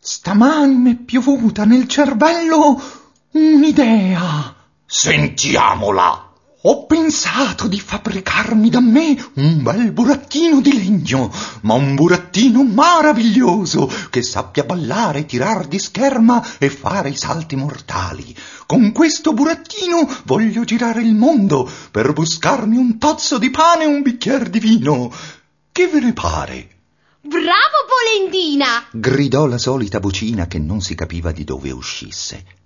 Stamani m'è piovuta nel cervello un'idea. Sentiamola. Ho pensato di fabbricarmi da me un bel burattino di legno, ma un burattino maraviglioso che sappia ballare, tirar di scherma e fare i salti mortali. Con questo burattino voglio girare il mondo per buscarmi un tozzo di pane e un bicchier di vino. Che ve ne pare? Bravo, Polendina! Gridò la solita vocina che non si capiva di dove uscisse.